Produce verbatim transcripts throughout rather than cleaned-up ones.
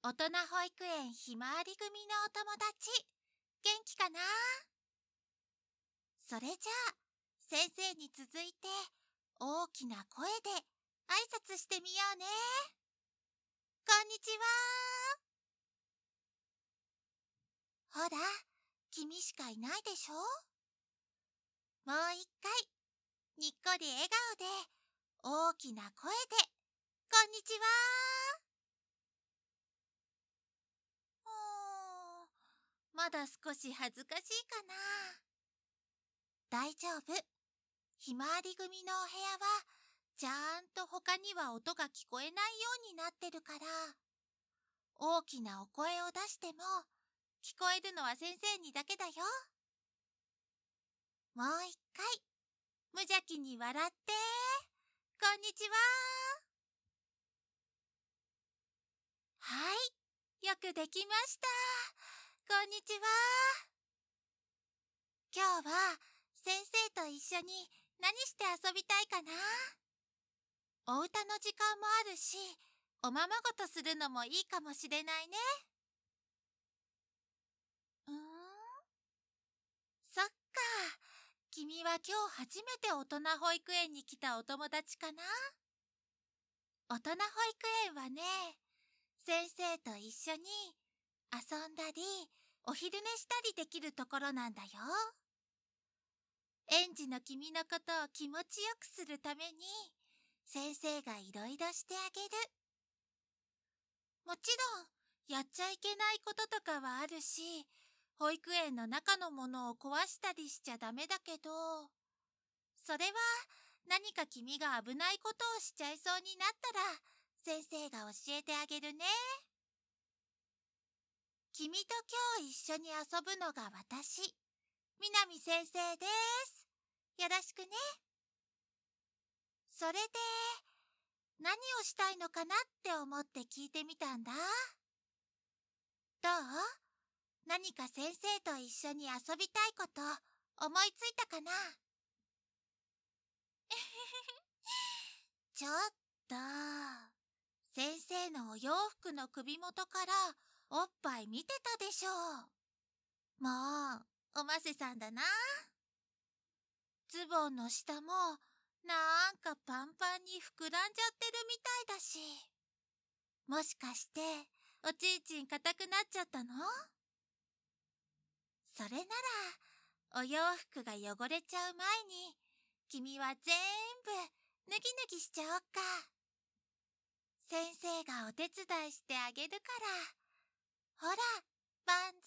大人保育園ひまわり組のお友達、元気かな？それじゃあ、先生に続いて大きな声で挨拶してみようね。こんにちは。ほら、君しかいないでしょ？もう一回、にっこり笑顔で大きな声で、こんにちは。うーん、まだ少し恥ずかしいかな。大丈夫。ひまわり組のお部屋は、ちゃんと他には音が聞こえないようになってるから、大きなお声を出しても、聞こえるのは先生にだけだよ。もう一回、無邪気に笑って、こんにちは。はい、よくできました。こんにちは。今日は先生と一緒に何して遊びたいかな？お歌の時間もあるし、おままごとするのもいいかもしれないね。うーん、そっか。君は今日初めて大人保育園に来たお友達かな？大人保育園はね、先生と一緒に遊んだり、お昼寝したりできるところなんだよ。園児の君のことを気持ちよくするために、先生がいろいろしてあげる。もちろん、やっちゃいけないこととかはあるし、保育園の中のものを壊したりしちゃダメだけど、それは何か君が危ないことをしちゃいそうになったら、先生が教えてあげるね。君と今日一緒に遊ぶのが私、南先生です。よろしくね。それで、何をしたいのかなって思って聞いてみたんだ。どう？何か先生と一緒に遊びたいこと思いついたかな？ちょっと、先生のお洋服の首元からおっぱい見てたでしょ。もう、おませさんだな。ズボンの下もなんかパンパンに膨らんじゃってるみたいだし。もしかしておちんちん硬くなっちゃったの？それならお洋服が汚れちゃう前に君は全部脱ぎ脱ぎしちゃおっか。先生がお手伝いしてあげるから。ほら、万歳。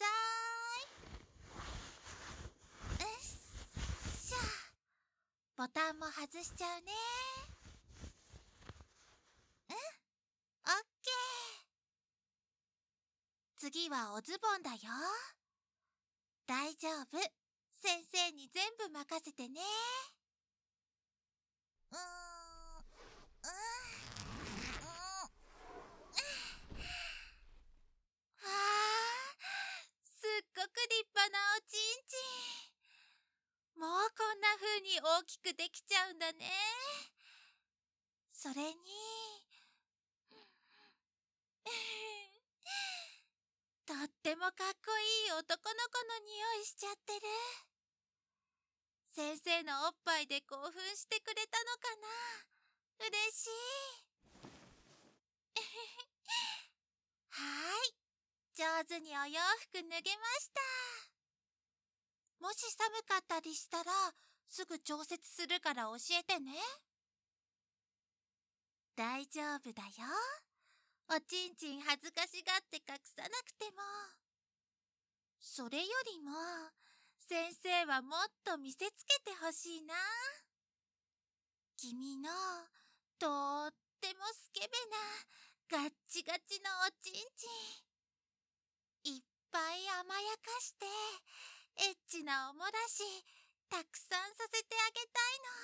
うっしゃ。ボタンも外しちゃうね。うん、オッケー。次はおズボンだよ。大丈夫。先生に全部任せてね。うーん、うーん、うーん。わあ、すっごく立派なおちんちん。もうこんな風に大きくできちゃうんだね。それに、とってもかっこいい男の子の匂いしちゃってる。先生のおっぱいで興奮してくれたのかな？嬉しい。はーい。上手にお洋服脱げました。もし寒かったりしたら、すぐ調節するから教えてね。大丈夫だよ。おちんちん恥ずかしがって隠さなくても。それよりも、先生はもっと見せつけてほしいな。君の、とーってもスケベな、ガッチガチのおちんちん。いっぱい甘やかして、エッチなおもらしたくさんさせてあげた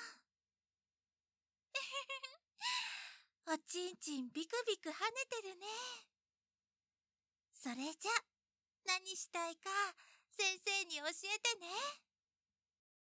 いの。おちんちんビクビク跳ねてるね。それじゃ、何したいか先生に教えてね。